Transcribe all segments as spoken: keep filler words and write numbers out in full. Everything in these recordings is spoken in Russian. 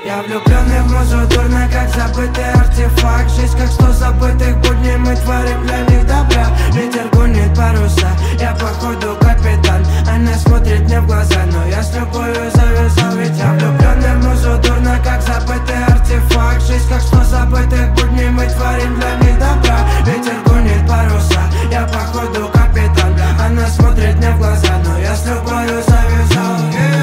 Я влюбленный в музу, дурно, как забытый артефакт. Жизнь как сто забытых будней, мы творим для них добра. Ветер гонит паруса, я походу капитан. Она смотрит мне в глаза, но я с любовью завязал. Ведь я влюбленный в музу, дурно, как забытый артефакт. Жизнь как сто забытых будней, мы творим для них добра. Ветер гонит паруса, я походу капитан. Она смотрит мне в глаза, но я с любовью завязал.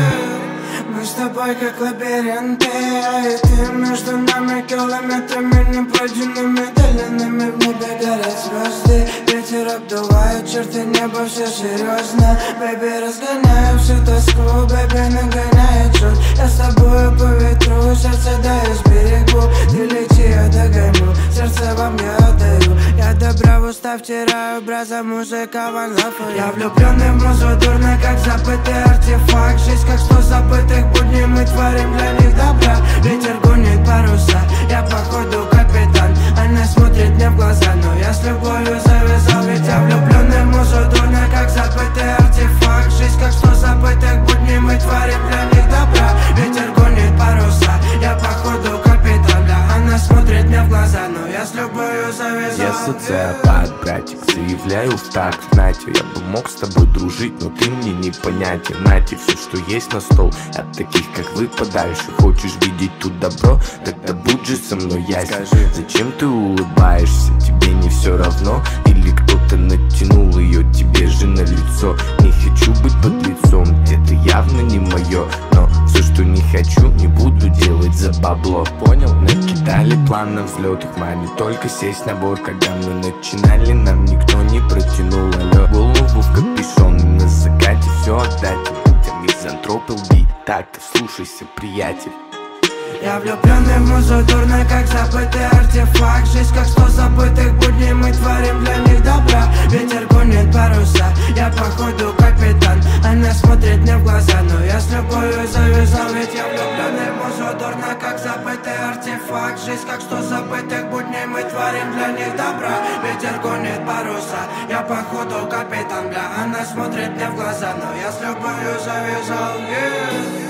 Мы с тобой как лабиринты, я и ты. Между нами километрами непройденными долинами. В небе горят звезды, ветер обдувает черты неба, все серьезно. Бэйби, разгоняю всю тоску, бэйби, нагоняет чуть. Я с тобою по ветру, сердце даю сберегу. Ты лети, я догоню, сердце вам я отдаю. Я добра в уста втираю, браза, музыка, ван лав. Я влюбленный в музу, дурно, как забытый артефакт. Жизнь как сто забытых будней, мы творим для них добра. Ветер гонит паруса, я походу капитан. Она смотрит мне в глаза, но я с любовью завязал. Ведь я влюбленный в музу, дурно, как забытый артефакт. Жизнь как сто забытых будней, мы творим для них добра. Ветер гонит паруса, я походу капитан. Она смотрит мне в глаза, но я с любовью завязал. Я социопат, братик, заявляю в такт. Знаете, я бы мог с тобой дружить, но ты мне непонятен. Нате все, что есть на стол, от таких, как вы, подальше. Хочешь видеть тут добро? Тогда будь же со мной ясен. Зачем ты улыбаешься? Тебе не все равно? Или кто-то натянул ее тебе же на лицо? Не хочу быть под лицом, это явно не мое. Но все, что не хочу, не буду делать за бабло. Понял? Накидали план на взлет, их маме только сесть на борт. Когда мы начинали, нам никто не протянул. Алло, голову в капюшон, и на закате все отдать. Будь мизантроп лби, так-то вслушайся, приятель. Я влюбленный в музу, дурно, как забытый артефакт. Жизнь как сто забытых будней, мы творим для них добра. Ветер гонит паруса, я походу капитан. Она смотрит мне в глаза, но я с любовью завязал. Ведь я влюбленный в музу, дурно, как забытый артефакт. Жизнь как сто забытых будней, мы творим для них добра. Ветер гонит паруса, я походу капитан. Бля, она смотрит мне в глаза, но я с любовью завязал. Yeah.